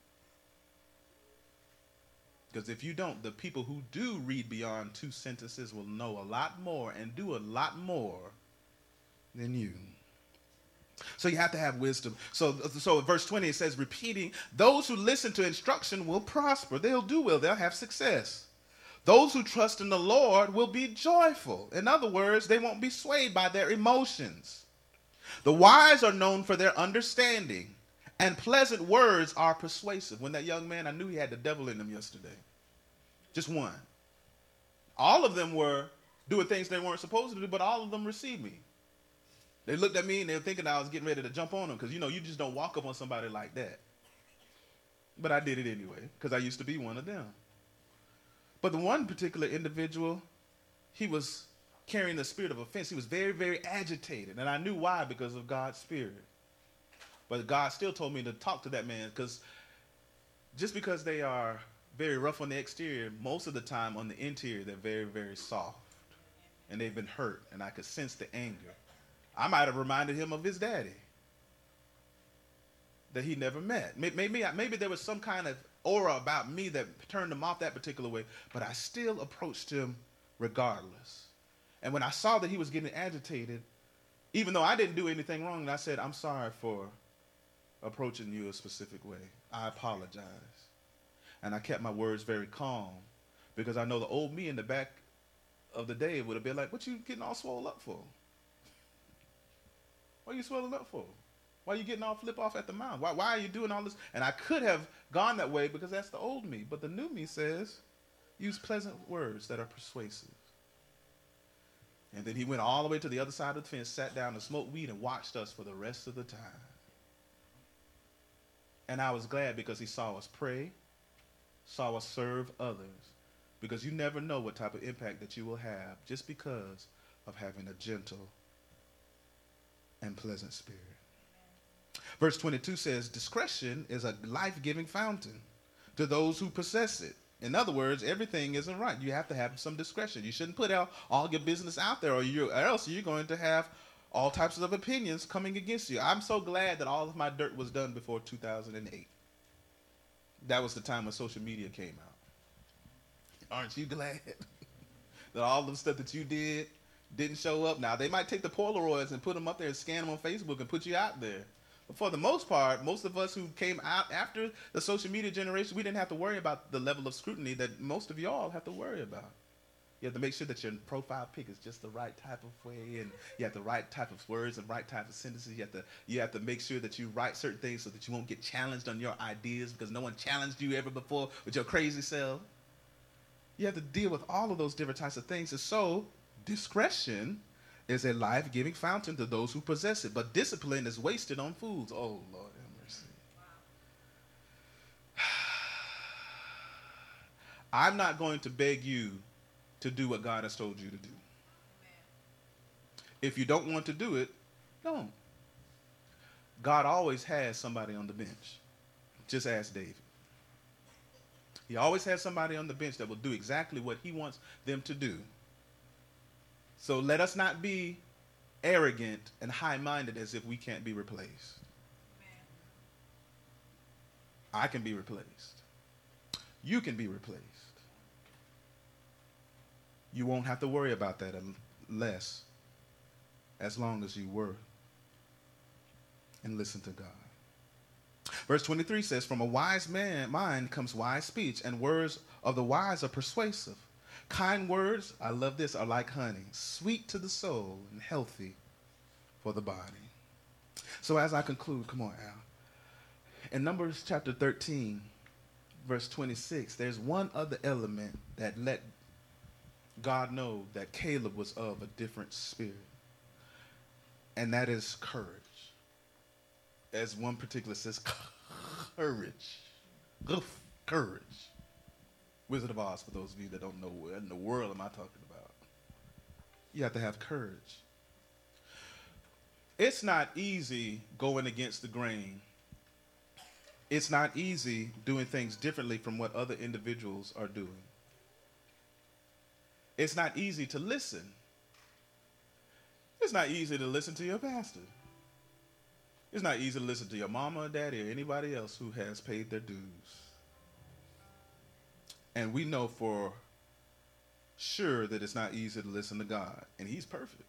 Because if you don't, the people who do read beyond two sentences will know a lot more and do a lot more than you. So you have to have wisdom. So, so verse twenty, it says, repeating, those who listen to instruction will prosper. They'll do well. They'll have success. Those who trust in the Lord will be joyful. In other words, they won't be swayed by their emotions. The wise are known for their understanding, and pleasant words are persuasive. When that young man, I knew he had the devil in him yesterday. Just one. All of them were doing things they weren't supposed to do, but all of them received me. They looked at me and they were thinking I was getting ready to jump on them because, you know, you just don't walk up on somebody like that. But I did it anyway because I used to be one of them. But the one particular individual, he was carrying the spirit of offense. He was very, very agitated. And I knew why, because of God's spirit. But God still told me to talk to that man, because just because they are very rough on the exterior, most of the time on the interior, they're very, very soft. And they've been hurt, and I could sense the anger. I might have reminded him of his daddy that he never met. Maybe, maybe there was some kind of aura about me that turned him off that particular way, but I still approached him regardless. And when I saw that he was getting agitated, even though I didn't do anything wrong, I said, I'm sorry for approaching you a specific way. I apologize. And I kept my words very calm, because I know the old me in the back of the day would have been like, what you getting all swollen up for? What are you swelling up for? Why are you getting all flip off at the mouth? Why, why are you doing all this? And I could have gone that way because that's the old me. But the new me says, use pleasant words that are persuasive. And then he went all the way to the other side of the fence, sat down and smoked weed and watched us for the rest of the time. And I was glad, because he saw us pray, saw us serve others. Because you never know what type of impact that you will have just because of having a gentle and pleasant spirit. Verse twenty-two says, discretion is a life-giving fountain to those who possess it. In other words, everything isn't right. You have to have some discretion. You shouldn't put out all your business out there, or, you, or else you're going to have all types of opinions coming against you. I'm so glad that all of my dirt was done before two thousand eight. That was the time when social media came out. Aren't you glad that all the stuff that you did didn't show up? Now, they might take the Polaroids and put them up there and scan them on Facebook and put you out there. But for the most part, most of us who came out after the social media generation, we didn't have to worry about the level of scrutiny that most of y'all have to worry about. You have to make sure that your profile pic is just the right type of way, and you have the right type of words and right type of sentences. You have to you have to make sure that you write certain things so that you won't get challenged on your ideas because no one challenged you ever before with your crazy self. You have to deal with all of those different types of things. And so discretion is a life-giving fountain to those who possess it, but discipline is wasted on fools. Oh, Lord have mercy. I'm not going to beg you to do what God has told you to do. If you don't want to do it, don't. God always has somebody on the bench. Just ask David. He always has somebody on the bench that will do exactly what he wants them to do. So let us not be arrogant and high-minded as if we can't be replaced. I can be replaced. You can be replaced. You won't have to worry about that unless, as long as you work and listen to God. Verse twenty-three says, from a wise man mind comes wise speech, and words of the wise are persuasive. Kind words, I love this, are like honey, sweet to the soul and healthy for the body. So as I conclude, come on, Al. In Numbers chapter thirteen, verse twenty-six, there's one other element that let God know that Caleb was of a different spirit. And that is courage. As one particular says, courage. Oof, courage. Wizard of Oz, for those of you that don't know, what in the world am I talking about? You have to have courage. It's not easy going against the grain. It's not easy doing things differently from what other individuals are doing. It's not easy to listen. It's not easy to listen to your pastor. It's not easy to listen to your mama or daddy or anybody else who has paid their dues. And we know for sure that it's not easy to listen to God, and he's perfect.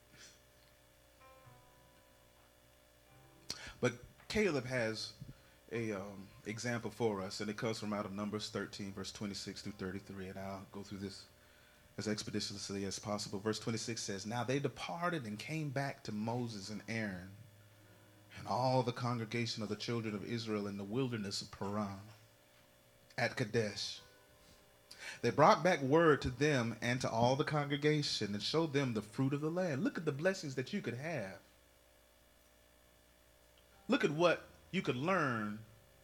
But Caleb has a um, example for us, and it comes from out of Numbers thirteen, verse twenty-six through thirty-three, and I'll go through this as expeditiously as possible. Verse twenty-six says, now they departed and came back to Moses and Aaron and all the congregation of the children of Israel in the wilderness of Paran at Kadesh. They brought back word to them and to all the congregation and showed them the fruit of the land. Look at the blessings that you could have. Look at what you could learn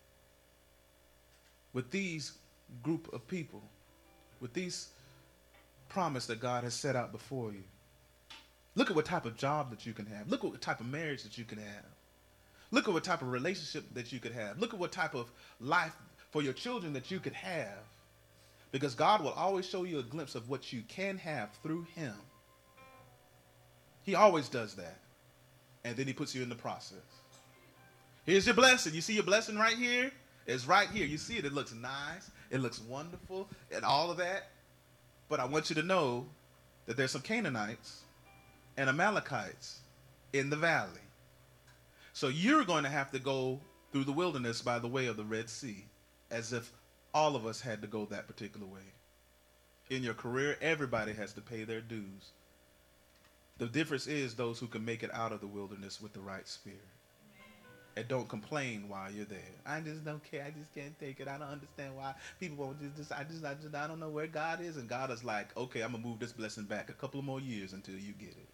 with these group of people, with these promise that God has set out before you. Look at what type of job that you can have. Look at what type of marriage that you can have. Look at what type of relationship that you could have. Look at what type of life for your children that you could have. Because God will always show you a glimpse of what you can have through him. He always does that. And then he puts you in the process. Here's your blessing. You see your blessing right here? It's right here. You see it. It looks nice. It looks wonderful and all of that. But I want you to know that there's some Canaanites and Amalekites in the valley. So you're going to have to go through the wilderness by the way of the Red Sea, as if all of us had to go that particular way. In your career, everybody has to pay their dues. The difference is those who can make it out of the wilderness with the right spirit. And don't complain while you're there. I just don't care. I just can't take it. I don't understand why people won't just, just, I just, I just, I don't know where God is. And God is like, okay, I'm going to move this blessing back a couple of more years until you get it.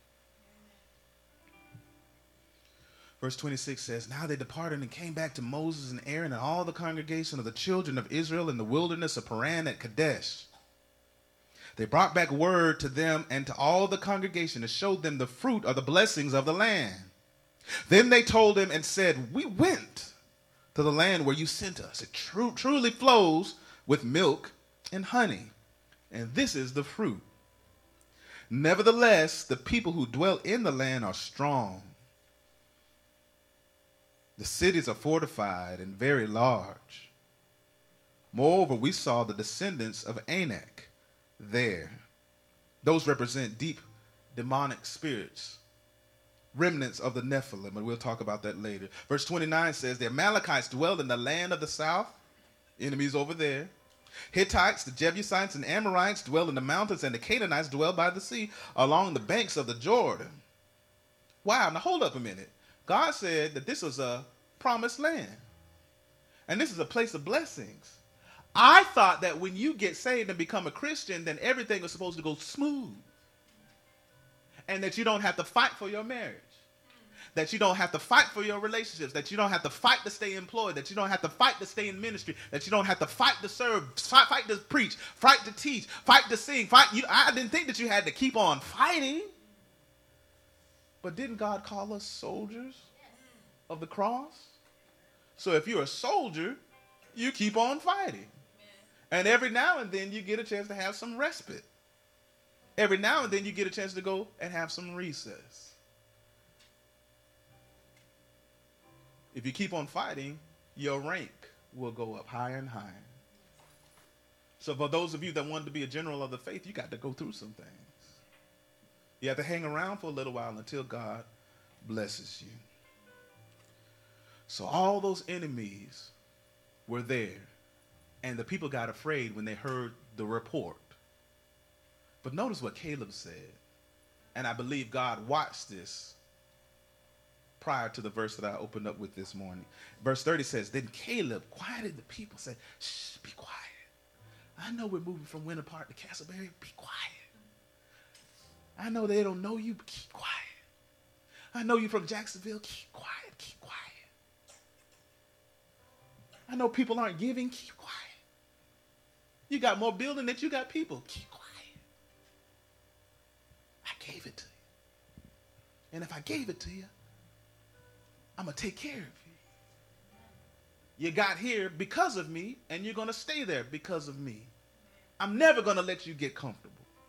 Verse twenty-six says, now they departed and came back to Moses and Aaron and all the congregation of the children of Israel in the wilderness of Paran at Kadesh. They brought back word to them and to all the congregation to show them the fruit or the blessings of the land. Then they told him and said, we went to the land where you sent us. It tru- truly flows with milk and honey, and this is the fruit. Nevertheless, the people who dwell in the land are strong. The cities are fortified and very large. Moreover, we saw the descendants of Anak there. Those represent deep demonic spirits, remnants of the Nephilim, and we'll talk about that later. Verse twenty-nine says, the Amalekites dwelled in the land of the south, enemies over there, Hittites, the Jebusites, and Amorites dwell in the mountains, and the Canaanites dwell by the sea along the banks of the Jordan. Wow, now hold up a minute. God said that this was a promised land. And this is a place of blessings. I thought that when you get saved and become a Christian, then everything was supposed to go smooth. And that you don't have to fight for your marriage. That you don't have to fight for your relationships. That you don't have to fight to stay employed. That you don't have to fight to stay in ministry. That you don't have to fight to serve, fight, fight to preach, fight to teach, fight to sing. Fight. You, I didn't think that you had to keep on fighting. But didn't God call us soldiers of the cross? So if you're a soldier, you keep on fighting. And every now and then you get a chance to have some respite. Every now and then you get a chance to go and have some recess. If you keep on fighting, your rank will go up higher and higher. So for those of you that wanted to be a general of the faith, you got to go through some things. You have to hang around for a little while until God blesses you. So all those enemies were there, and the people got afraid when they heard the report. But notice what Caleb said, and I believe God watched this prior to the verse that I opened up with this morning. Verse thirty says, then Caleb quieted the people, said, shh, be quiet. I know we're moving from Winter Park to Castleberry. Be quiet. I know they don't know you, but keep quiet. I know you're from Jacksonville. Keep quiet. Keep quiet. I know people aren't giving. Keep quiet. You got more building than you got people. Keep quiet. I gave it to you. And if I gave it to you, I'm going to take care of you. You got here because of me, and you're going to stay there because of me. I'm never going to let you get comfortable.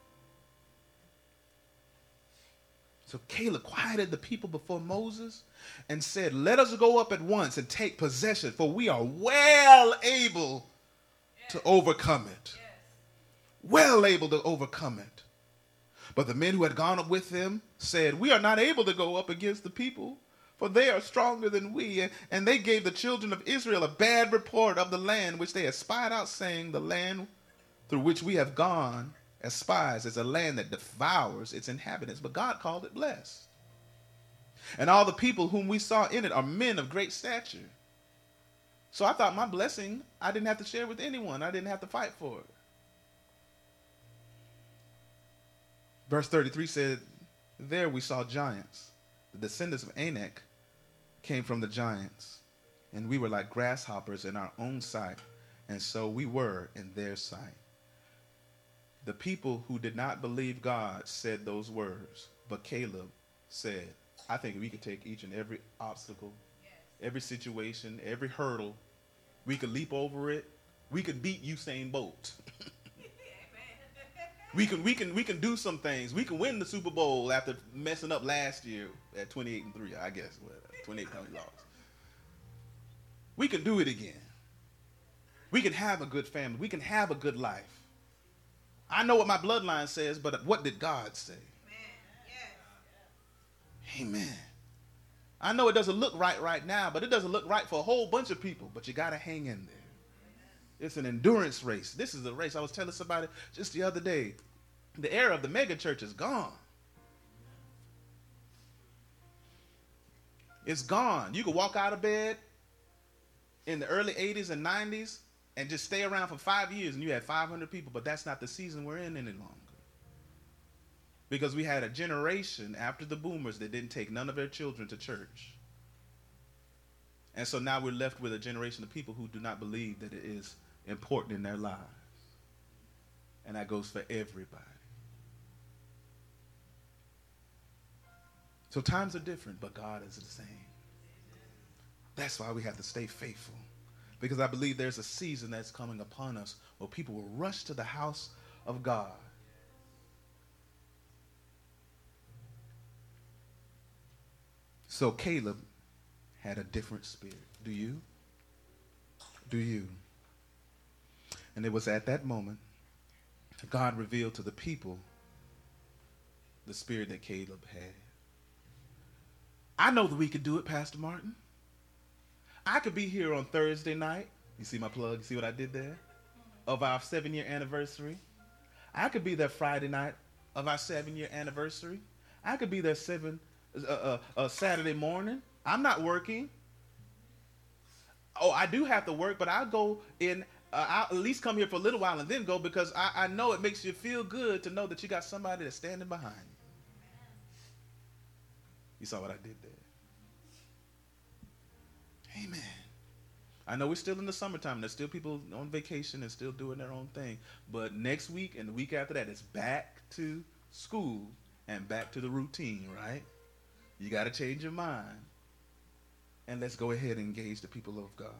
So Caleb quieted the people before Moses and said, let us go up at once and take possession, for we are well able yes. to overcome it. Yes. Well able to overcome it. But the men who had gone up with them said, we are not able to go up against the people, for they are stronger than we. And they gave the children of Israel a bad report of the land which they had spied out, saying, the land through which we have gone as spies is a land that devours its inhabitants. But God called it blessed. And all the people whom we saw in it are men of great stature. So I thought my blessing, I didn't have to share with anyone. I didn't have to fight for it. Verse thirty-three said, there we saw giants. The descendants of Anak came from the giants, and we were like grasshoppers in our own sight, and so we were in their sight. The people who did not believe God said those words, but Caleb said, I think we could take each and every obstacle, yes. every situation, every hurdle. We could leap over it. We could beat Usain Bolt. we can we can we can do some things. We can win the Super Bowl after messing up last year at twenty-eight and three, I guess. Well, twenty-eight times lost. We can do it again. We can have a good family. We can have a good life. I know what my bloodline says, but what did God say? Amen. Amen. I know it doesn't look right right now, but it doesn't look right for a whole bunch of people, but you got to hang in there. It's an endurance race. This is a race. I was telling somebody just the other day, the era of the mega church is gone. It's gone. You could walk out of bed in the early eighties and nineties and just stay around for five years and you had five hundred people, but that's not the season we're in any longer. Because we had a generation after the boomers that didn't take none of their children to church. And so now we're left with a generation of people who do not believe that it is important in their lives. And that goes for everybody. So times are different, but God is the same. That's why we have to stay faithful. Because I believe there's a season that's coming upon us where people will rush to the house of God. So Caleb had a different spirit. Do you? Do you? And it was at that moment that God revealed to the people the spirit that Caleb had. I know that we could do it, Pastor Martin. I could be here on Thursday night. You see my plug? You see what I did there? of our seven-year anniversary. I could be there Friday night of our seven-year anniversary. I could be there seven uh, uh, uh, Saturday morning. I'm not working. Oh, I do have to work, but I'll go in. Uh, I'll at least come here for a little while and then go, because I, I know it makes you feel good to know that you got somebody that's standing behind you. You saw what I did there. Amen. I know we're still in the summertime. There's still people on vacation and still doing their own thing. But next week and the week after that, it's back to school and back to the routine, right? You got to change your mind. And let's go ahead and engage the people of God.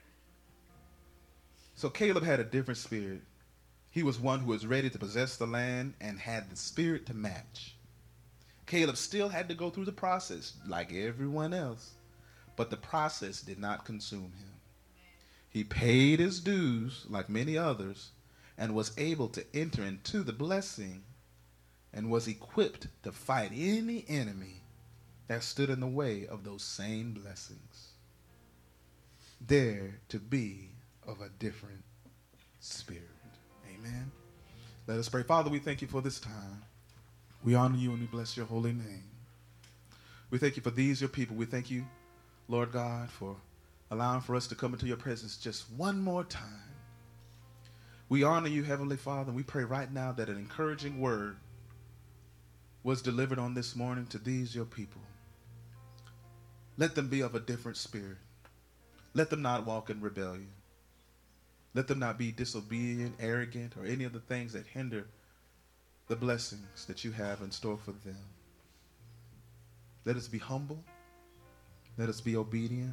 So Caleb had a different spirit. He was one who was ready to possess the land and had the spirit to match. Caleb still had to go through the process like everyone else, but the process did not consume him. He paid his dues like many others and was able to enter into the blessing and was equipped to fight any enemy that stood in the way of those same blessings. Dare to be of a different spirit. Amen. Let us pray. Father, we thank you for this time. We honor you and we bless your holy name. We thank you for these, your people. We thank you, Lord God, for allowing for us to come into your presence just one more time. We honor you, Heavenly Father, and we pray right now that an encouraging word was delivered on this morning to these, your people. Let them be of a different spirit. Let them not walk in rebellion. Let them not be disobedient, arrogant, or any of the things that hinder the blessings that you have in store for them. Let us be humble. Let us be obedient.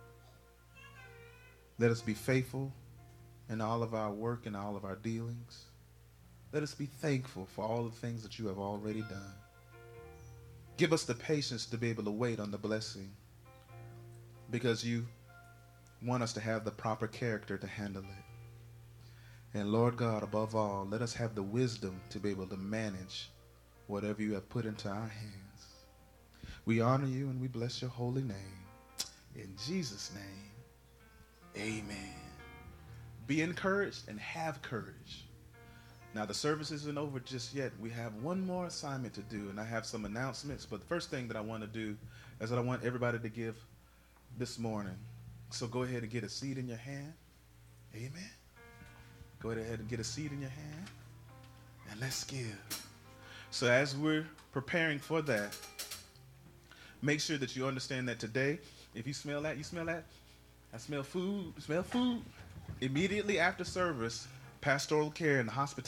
Let us be faithful in all of our work and all of our dealings. Let us be thankful for all the things that you have already done. Give us the patience to be able to wait on the blessing, because you want us to have the proper character to handle it. And Lord God, above all, let us have the wisdom to be able to manage whatever you have put into our hands. We honor you and we bless your holy name. In Jesus' name, amen. Be encouraged and have courage. Now, the service isn't over just yet. We have one more assignment to do, and I have some announcements. But the first thing that I want to do is that I want everybody to give this morning. So go ahead and get a seed in your hand. Amen. Go ahead and get a seed in your hand, and let's give. So as we're preparing for that, make sure that you understand that today, if you smell that, you smell that? I smell food, smell food. Immediately after service, pastoral care and hospitality